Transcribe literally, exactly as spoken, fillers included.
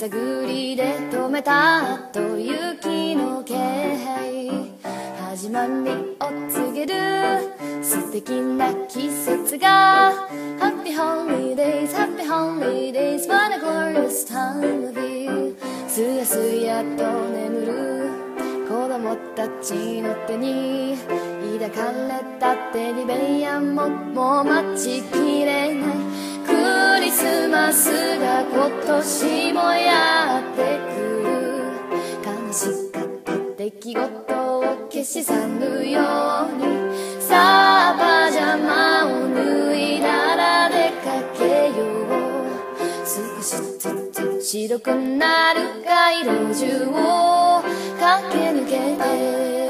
探りで止めたと雪の気配、始まりを告げる素敵な季節が Happy holidays, happy holidays, what a glorious time of year。 すやすやと眠る子供たちの手に抱かれたテディベアももう待ちきれない。クリスマスが今年もやってくる。悲しかった出来事を消し去るように、さあパジャマを脱いだら出かけよう。少しずつ白くなる街路樹を駆け抜けて